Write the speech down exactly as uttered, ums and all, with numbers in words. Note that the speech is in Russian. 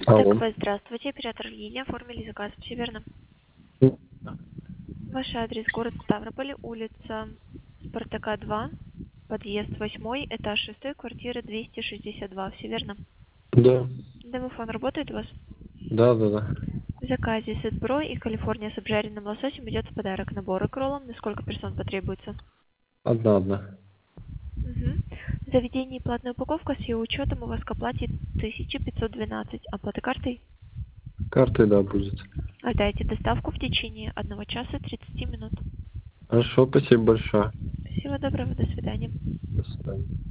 Алло. ТКП, здравствуйте, оператор линия, оформили заказ, все верно? Ваш адрес город Ставрополь, улица Спартака два, подъезд восьмой, этаж шестой, квартира двести шестьдесят два, все верно? Да. Домофон работает у вас? Да, да, да. В заказе сет-бро и Калифорния с обжаренным лососем идет в подарок набор к роллам. На сколько персон потребуется? Одна, одна. Угу. В заведении платная упаковка с ее учетом у вас к оплате тысяча пятьсот двенадцать. Оплата картой? Картой, да, будет. Ожидайте доставку в течение одного часа тридцати минут. Хорошо, спасибо большое. Всего доброго, до свидания. До свидания.